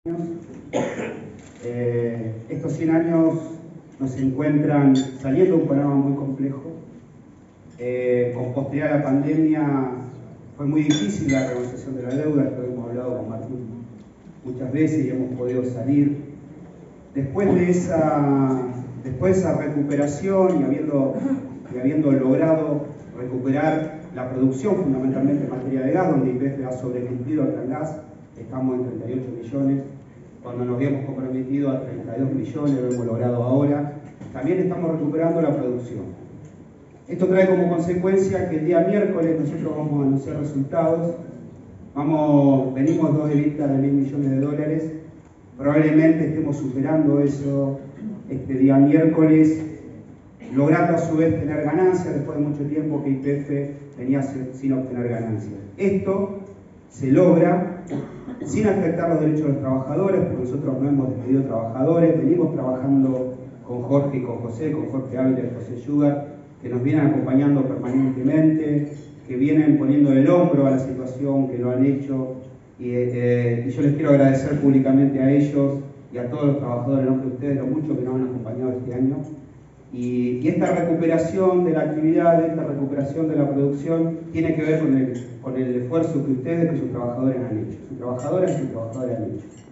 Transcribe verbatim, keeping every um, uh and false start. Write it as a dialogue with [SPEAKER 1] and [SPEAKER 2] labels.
[SPEAKER 1] Eh, estos cien años nos encuentran saliendo de un panorama muy complejo. Eh, con posterioridad a la pandemia fue muy difícil la renegociación de la deuda, esto hemos hablado con Martín muchas veces y hemos podido salir. Después de esa, después de esa recuperación y habiendo, y habiendo logrado recuperar la producción fundamentalmente en materia de gas, donde Y P F ha sobrevivido al Transgas, estamos en treinta y ocho millones, cuando nos habíamos comprometido a treinta y dos millones, lo hemos logrado ahora. También estamos recuperando la producción. Esto trae como consecuencia que el día miércoles nosotros vamos a anunciar resultados. Vamos, venimos dos EBITDA de mil millones de dólares. Probablemente estemos superando eso este día miércoles, logrando a su vez tener ganancias después de mucho tiempo que Y P F venía sin obtener ganancias. Esto se logra sin afectar los derechos de los trabajadores, porque nosotros no hemos despedido trabajadores, venimos trabajando con Jorge y con José, con Jorge Ávila y José Yugar, que nos vienen acompañando permanentemente, que vienen poniendo el hombro a la situación, que lo han hecho, y, eh, y yo les quiero agradecer públicamente a ellos y a todos los trabajadores, en nombre de ustedes, lo mucho que nos han acompañado este año. Y, y esta recuperación de la actividad, esta recuperación de la producción, tiene que ver con el, con el esfuerzo que ustedes, que sus trabajadores han hecho. Sus trabajadoras y sus trabajadores han hecho.